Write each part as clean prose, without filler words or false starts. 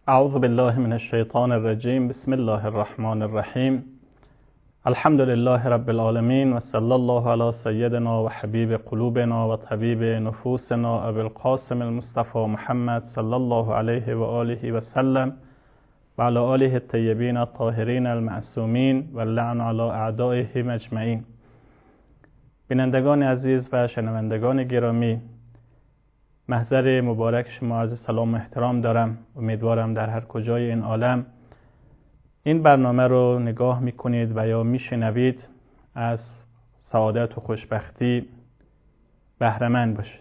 اعوذ بالله من الشیطان الرجیم. بسم الله الرحمن الرحیم. الحمد لله رب العالمین و صلی الله علی سیدنا و حبیب قلوبنا و طبیب نفوسنا ابی القاسم المصطفى محمد صلی الله علیه و آله و سلم و علی آله الطیبین الطاهرین المعصومین و اللعن علی اعدائهم اجمعین. بینندگان عزیز و شنوندگان گرامی، محضر مبارک شما عرض سلام و احترام دارم. امیدوارم در هر کجای این عالم این برنامه رو نگاه میکنید و یا میشنوید از سعادت و خوشبختی بهره مند باشید.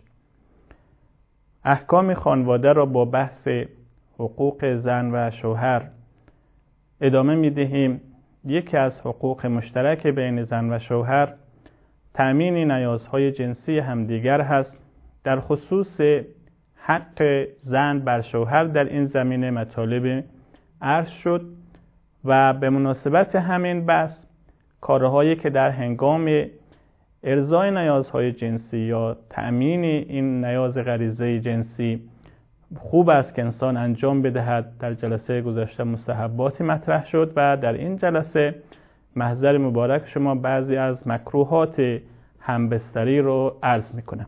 احکام خانواده را با بحث حقوق زن و شوهر ادامه میدهیم. یکی از حقوق مشترک بین زن و شوهر تأمین نیازهای جنسی همدیگر هست. در خصوص حق زن بر شوهر در این زمینه مطالب عرض شد و به مناسبت همین بحث کارهایی که در هنگام ارضای نیازهای جنسی یا تأمین این نیاز غریزه جنسی خوب است که انسان انجام بدهد، در جلسه گذشته مستحباتی مطرح شد و در این جلسه محضر مبارک شما بعضی از مکروهات همبستری رو عرض میکنم.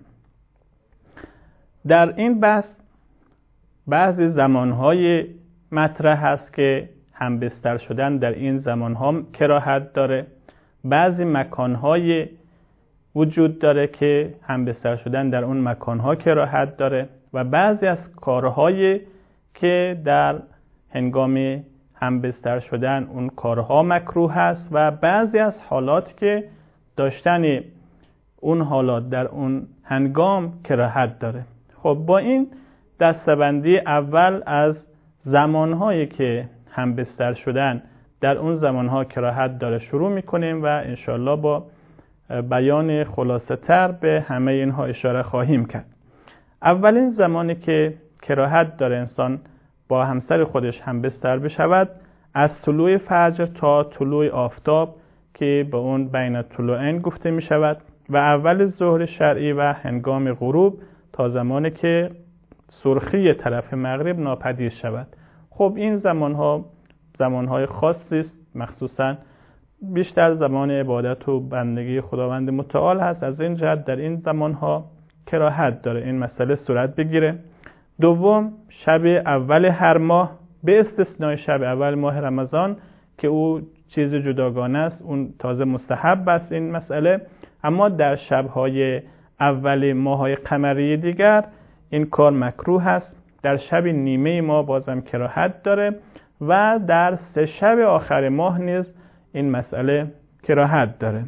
در این بحث بعضی زمانهای مطرح هست که همبستر شدن در این زمانها کراهت داره. بعضی مکانهای وجود داره که همبستر شدن در اون مکانها کراهت داره و بعضی از کارهایی که در هنگام همبستر شدن اون کارها مکروه هست و بعضی از حالات که داشتن اون حالات در اون هنگام کراهت داره. خب با این دسته‌بندی اول از زمانهایی که همبستر شدن در اون زمانها کراهت داره شروع میکنیم و انشالله با بیان خلاصه تر به همه اینها اشاره خواهیم کرد. اولین زمانی که کراهت داره انسان با همسر خودش همبستر بشود از طلوع فجر تا طلوع آفتاب که به اون بین طلوعین گفته می شود و اول ظهر شرعی و هنگام غروب تا زمانی که سرخی طرف مغرب ناپدید شود. خب این زمانهای خاصی است، مخصوصا بیشتر زمان عبادت و بندگی خداوند متعال هست. از این جهت در این زمانها کراهت داره این مسئله صورت بگیره. دوم، شب اول هر ماه به استثنای شب اول ماه رمضان که او چیز جداگانه است، اون تازه مستحب است این مسئله، اما در شبهای اول ماه‌های قمری دیگر این کار مکروه است. در شب نیمه ماه بازم کراهت داره و در 3 شب آخر ماه نیز این مسئله کراهت داره.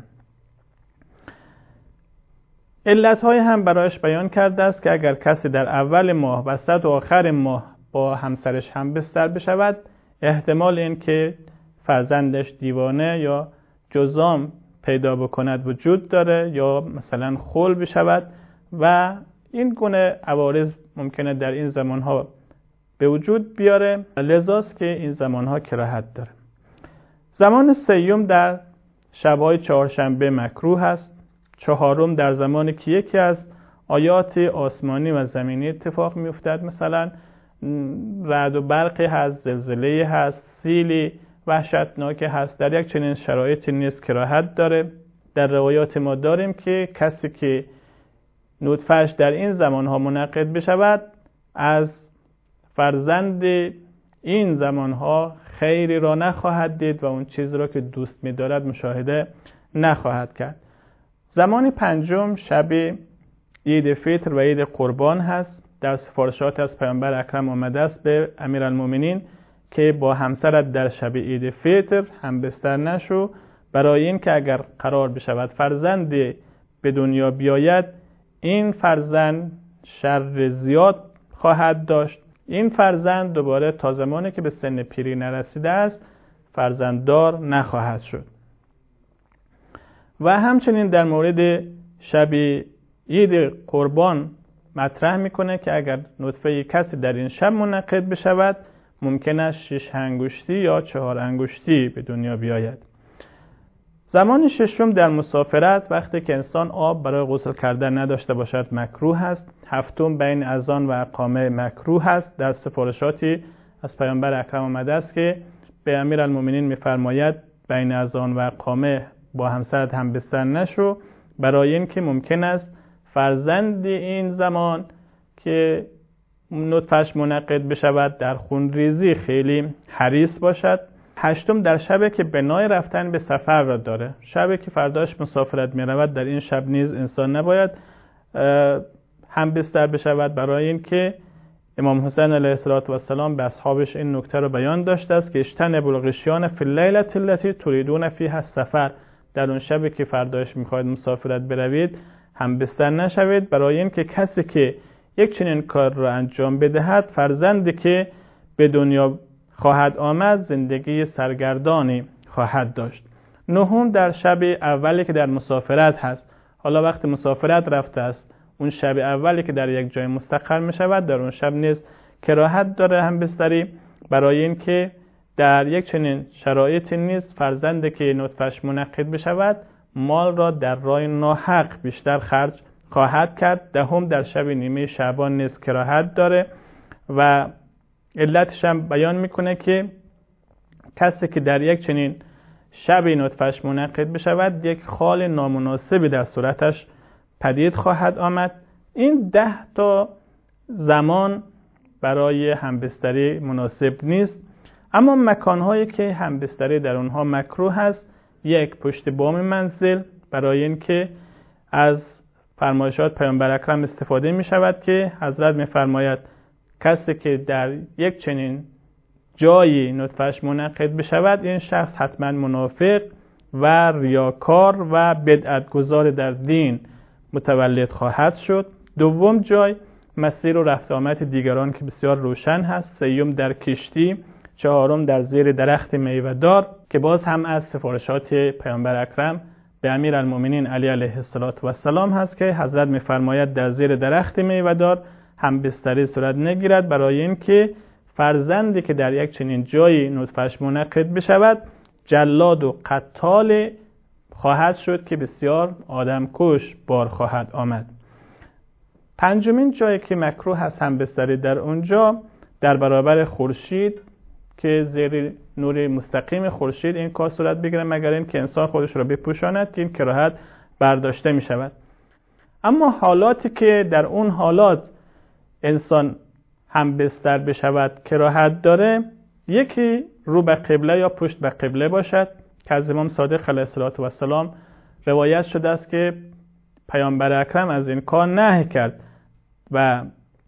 علت‌های هم برایش بیان کرده است که اگر کسی در اول ماه، وسط و آخر ماه با همسرش همبستر بشود، احتمال این که فرزندش دیوانه یا جذام پیدا بکند وجود داره یا مثلا خل بشود و این گونه عوارض ممکنه در این زمانها به وجود بیاره، لذاست که این زمانها کراهت داره. زمان سیوم در شبهای چهارشنبه مکروه است. چهارم در زمانی که یکی از آیات آسمانی و زمینی اتفاق میافتد، مثلا رعد و برقی هست، زلزله هست، سیلی وحشتناک هست، در یک چنین شرایطی نیز کراهت داره. در روایات ما داریم که کسی که نطفه‌اش در این زمانها منعقد بشود از فرزند این زمانها خیری را نخواهد دید و اون چیز را که دوست می‌دارد مشاهده نخواهد کرد. زمان پنجم شب عید فطر و عید قربان هست. در سفارشات از پیامبر اکرم آمده است به امیرالمومنین که با همسرت در شب عید فطر همبستر نشو، برای این که اگر قرار بشود فرزند به دنیا بیاید این فرزند شر زیاد خواهد داشت. این فرزند دوباره تا زمانی که به سن پیری نرسیده است فرزنددار نخواهد شد. و همچنین در مورد شب عید قربان مطرح میکنه که اگر نطفه کسی در این شب منعقد بشود ممکن است 6 انگشتی یا 4 انگشتی به دنیا بیاید. زمان ششم در مسافرت، وقتی که انسان آب برای غسل کردن نداشته باشد مکروه است. هفتم بین اذان و اقامه مکروه است. در سفارشاتی از پیامبر اکرم آمده است که به امیرالمومنین می‌فرماید بین اذان و اقامه با همسرت هم بستر نشو، برای اینکه ممکن است فرزند این زمان که نطفه‌اش منعقد بشود در خون ریزی خیلی حریص باشد. 8 در شبی که بنای رفتن به سفر را داره، شبی که فرداش مسافرت می رود، در این شب نیز انسان نباید هم بستر بشود، برای اینکه امام حسین علیه السلام به اصحابش این نکته را بیان داشته است که اجتنبوا الغشیان فی اللیلة التي تریدون فیها السفر، در اون شبی که فرداش میخواید مسافرت بروید هم بستر نشوید، برای اینکه کسی که یک چنین کار را انجام بدهد فرزندی که به دنیا خواهد آمد زندگی سرگردانی خواهد داشت. 9 در شب اولی که در مسافرت هست، حالا وقت مسافرت رفته است، اون شب اولی که در یک جای مستقر می شود، در اون شب نیز کراهت داره هم بستری، برای اینکه در یک چنین شرایطی نیز فرزندی که نطفه‌اش منعقد بشود مال را در راه ناحق بیشتر خرج خواهد کرد. 10 در شب نیمه شعبان نیز کراهت داره و علتش هم بیان میکنه که کسی که در یک چنین شبی نطفه‌اش منعقد بشود یک خال نامناسبی در صورتش پدید خواهد آمد. این 10 زمان برای همبستری مناسب نیست، اما مکانهایی که همبستری در اونها مکروه است: 1 پشت بام منزل، برای اینکه از فرمایشات پیامبر اکرم استفاده می شود که حضرت می فرماید کسی که در یک چنین جایی نطفه‌اش منعقد بشود این شخص حتما منافق و ریاکار و بدعت‌گذار در دین متولد خواهد شد. 2 جای مسیر و رفت آمد دیگران که بسیار روشن هست. 3 در کشتی. 4 در زیر درخت میوه‌دار که باز هم از سفارشات پیامبر اکرم به امیرالمومنین علی علیه السلام هست که حضرت می‌فرماید در زیر درخت میوه‌دار هم بستری صورت نگیرد، برای اینکه فرزندی که در یک چنین جایی نطفه‌اش منعقد بشود جلاد و قتال خواهد شد که بسیار آدمکش بار خواهد آمد. 5 جایی که مکروه هست هم بستری در اونجا در برابر خورشید که زیر نور مستقیم خورشید این کار صورت بگیره، مگر اینکه انسان خودش را بپوشاند که این کراهت برداشته می شود. اما حالاتی که در اون حالات انسان هم بستر بشود کراهت داره، یکی رو به قبله یا پشت به قبله باشد که از امام صادق علیه السلام روایت شده است که پیامبر اکرم از این کار نهی کرد و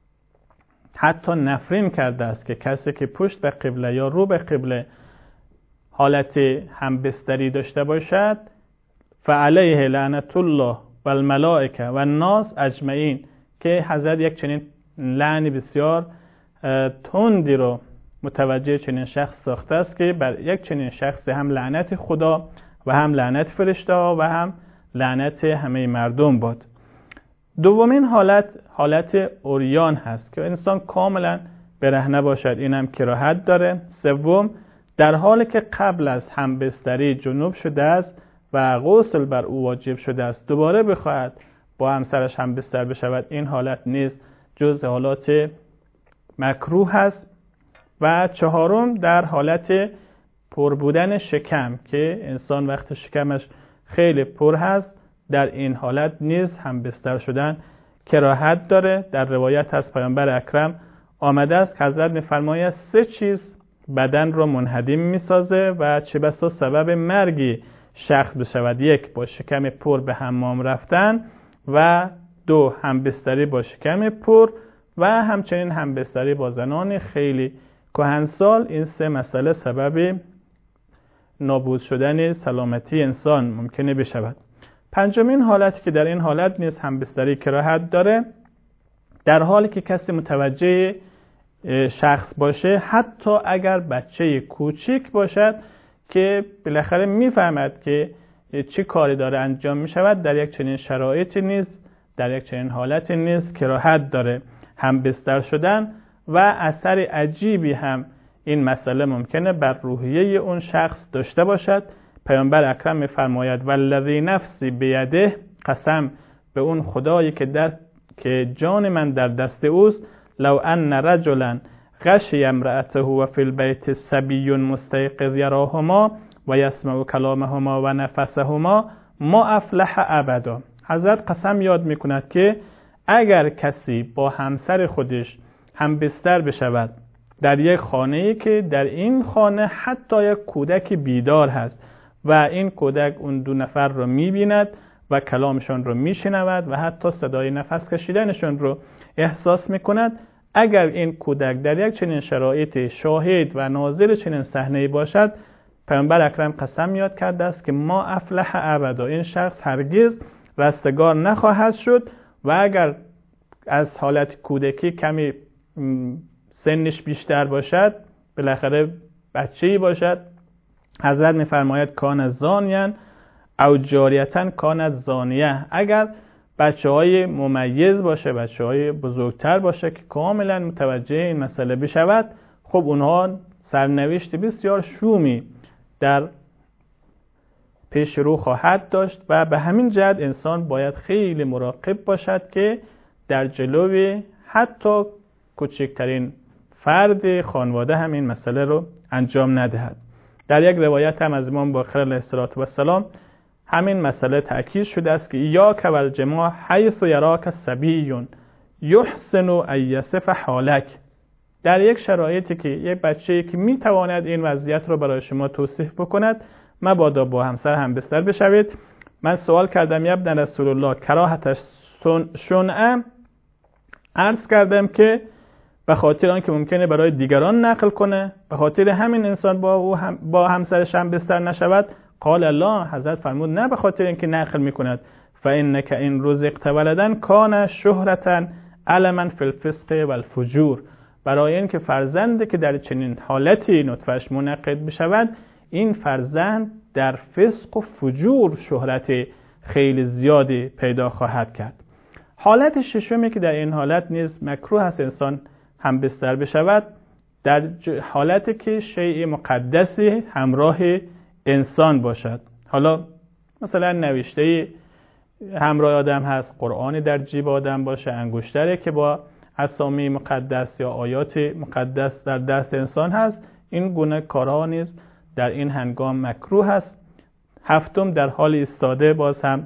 حتی نفرین کرده است که کسی که پشت به قبله یا رو به قبله حالت همبستری داشته باشد فعلیه لعنت الله و الملائکه و الناس اجمعین، که حضرت یک چنین لعنی بسیار تندی رو متوجه چنین شخص ساخته است که بر یک چنین شخص هم لعنت خدا و هم لعنت فرشته و هم لعنت همه مردم باد. 2 حالت عریان هست که انسان کاملا برهنه باشد، این هم کراهت داره. 3 در حالی که قبل از همبستری جنوب شده است و غسل بر او واجب شده است دوباره بخواهد با همسرش همبستر بشود، این حالت نیز جز حالات مکروه است. و 4 در حالت پر بودن شکم که انسان وقت شکمش خیلی پر هست در این حالت نیز همبستر شدن کراهت داره. در روایت از پیامبر اکرم آمده است که حضرت می‌فرماید 3 چیز بدن را منهدم می‌سازه و چه بسا سبب مرگی شخص بشود: 1 با شکم پر به حمام رفتن و 2 همبستری با شکم پر و همچنین همبستری با زنان خیلی کهنسال. این 3 مسئله سبب نابود شدن سلامتی انسان ممکنه بشود. 5 حالتی که در این حالت نیز همبستری کراهت داره، در حالی که کسی متوجه شخص باشه، حتی اگر بچه کوچیک باشد که بالاخره میفهمد که چی کاری داره انجام می شود، در یک چنین شرایطی نیز در یک چنین حالتی نیز کراهت داره همبستر شدن و اثر عجیبی هم این مسئله ممکنه بر روحیه اون شخص داشته باشد. پیامبر اکرم می‌فرماید والذی نفسی بیده، قسم به اون خدایی که جان من در دست اوست، لو ان رجلا غشی امرأته و فی البیت صبی مستيقظ یراهما و یسمع کلامهما و نفسهما ما افلح ابدا. حضرت قسم یاد میکند که اگر کسی با همسر خودش هم بستر بشود در یک خانه‌ای که در این خانه حتی یک کودک بیدار هست و این کودک اون دو نفر رو می‌بیند و کلامشون رو میشنود و حتی صدای نفس کشیدنشون رو احساس میکند، اگر این کودک در یک چنین شرایط شاهد و ناظر چنین صحنه‌ای باشد، پیامبر اکرم قسم یاد کرده است که ما افلح ابدا، این شخص هرگز رستگار نخواهد شد. و اگر از حالت کودکی کمی سنش بیشتر باشد، بالاخره بچه‌ای باشد، حضرت می‌فرماید کان زانیان او جاریتن کانت زانیه. اگر بچه‌های ممیز باشه، بچه‌های بزرگتر باشه که کاملا متوجه این مسئله بشود، خب اونها سرنوشت بسیار شومی در پیش رو خواهد داشت و به همین جهت انسان باید خیلی مراقب باشد که در جلوی حتی کوچکترین فرد خانواده هم این مسئله رو انجام ندهد. در یک روایت هم از امام باقر علیه السلام همین مسئله تأکید شده است که ایاک والجماع حیث یراک صبی یحسن ان یصف حالک. در یک شرایطی که یک بچه‌ای که میتواند این وضعیت رو برای شما توصیف بکند، مبادا با همسر هم بستر بشوید. من سوال کردم یا ابن رسول الله کراهتش شنعه، عرض کردم که به خاطر آنکه ممکنه برای دیگران نقل کنه، به خاطر همین انسان با همسرش هم بستر نشود. قال الله، حضرت فرمود نه به خاطر اینکه نقل میکند، فانک ان رزقت ولدا کان شهرة علما فی الفسق والفجور. برای اینکه فرزندی که در چنین حالتی نطفه‌اش منعقد بشود، این فرزند در فسق و فجور شهرت خیلی زیادی پیدا خواهد کرد. حالت ششمی که در این حالت نیز مکروه است انسان هم بستر بشود، در حالتی که شیء مقدسی همراه انسان باشد. حالا مثلا نوشته همراه آدم هست، قرآنی در جیب آدم باشه، انگشتری که با اسامی مقدس یا آیات مقدس در دست انسان هست، این گونه کارها نیز در این هنگام مکروه است. هفتم، در حال ایستاده باز هم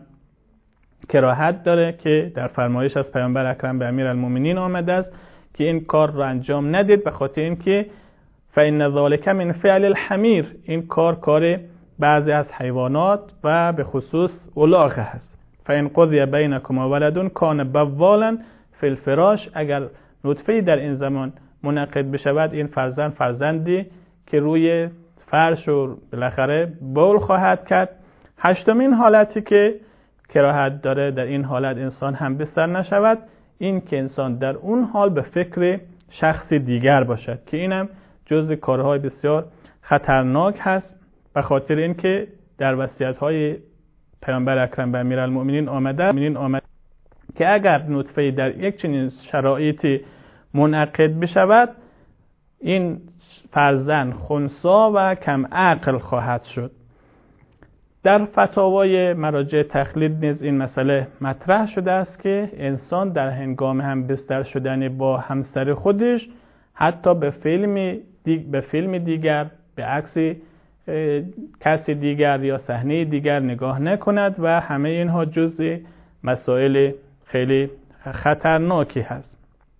کراهت داره که در فرمایش از پیامبر اکرم به امیرالمومنین آمده است که این کار را انجام ندید، به خاطر اینکه فإن ذلک من فعل الحمیر، این کار بعضی از حیوانات و به خصوص الاغ هست. فإن قضی بینکما ولد کان بوالا فی الفراش، اگر نطفه‌ای در این زمان منعقد بشود، این فرزندی که روی فرش و بالاخره بول خواهد کرد. هشتمین حالتی که کراهت داره در این حالت انسان هم بستر نشود، این که انسان در اون حال به فکر شخصی دیگر باشد که اینم جزء کارهای بسیار خطرناک هست، به خاطر اینکه در وصیت‌های پیامبر اکرم به امیرالمومنین آمده که اگر نطفه در یک چنین شرایطی منعقد بشود، این فرزند خنثی و کم عقل خواهد شد. در فتاوای مراجع تخلید نیز این مسئله مطرح شده است که انسان در هنگام هم بستر شدن با همسر خودش حتی به فیلم دیگر، به عکس کسی دیگر یا صحنه دیگر نگاه نکند و همه اینها جزء مسائل خیلی خطرناکی هست.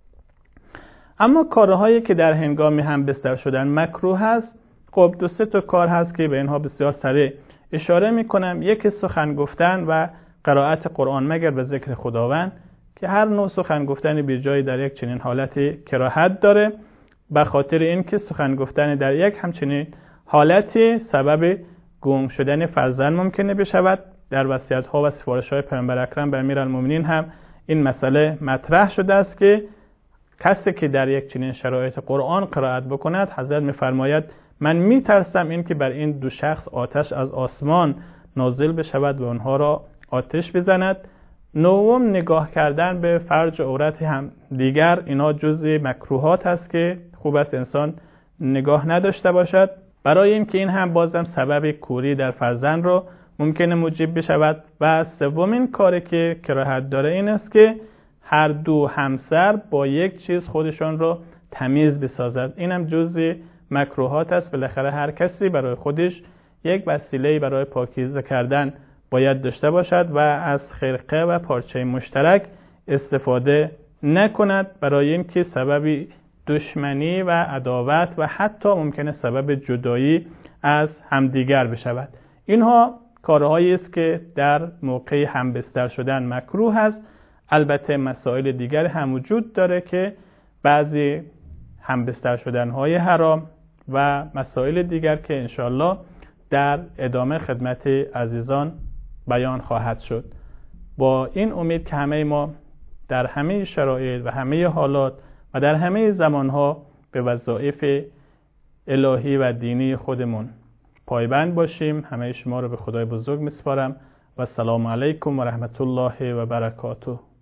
اما کارهایی که در هنگام هم بستر شدن مکروه هست، خب 2-3 تا کار هست که به اینها بسیار سریع اشاره میکنم. یکی سخن گفتن و قرائت قرآن مگر به ذکر خداوند، که هر نوع سخن گفتن بی جای در یک چنین حالتی کراهت داره، به خاطر اینکه سخن گفتن در یک همچنین حالتی سبب گم شدن فرزند ممکنه بشود. در وصیت‌ها و سفارش‌های پیامبر اکرم به امیرالمومنین هم این مسئله مطرح شده است که کسی که در یک چنین شرایط قرآن قرائت بکند، حضرت می‌فرماید من می‌ترسم این که بر این دو شخص آتش از آسمان نازل بشود و آنها را آتش بزند. نوم، نگاه کردن به فرج عورت هم دیگر، اینا جزء مکروهات است که خوب است انسان نگاه نداشته باشد، برای اینکه این هم بازم سبب کوری در فرزند رو ممکنه موجب بشود. و سومین کاری که کراهت داره این است که هر دو همسر با یک چیز خودشان رو تمیز بسازد. اینم جزء مکروهات است. بالاخره هر کسی برای خودش یک وسیله برای پاکیزه کردن باید داشته باشد و از خرقه و پارچه مشترک استفاده نکند برای اینکه سبب دشمنی و عداوت و حتی ممکنه سبب جدایی از همدیگر بشود. اینها کارهایی است که در موقع همبستر شدن مکروه است. البته مسائل دیگر هم وجود داره که بعضی همبستر شدن‌های حرام و مسائل دیگر که انشالله در ادامه خدمت عزیزان بیان خواهد شد. با این امید که همه ما در همه شرایط و همه حالات و در همه زمانها به وظایف الهی و دینی خودمون پایبند باشیم. همه شما رو به خدای بزرگ میسپارم و السلام علیکم و رحمت الله و برکاته.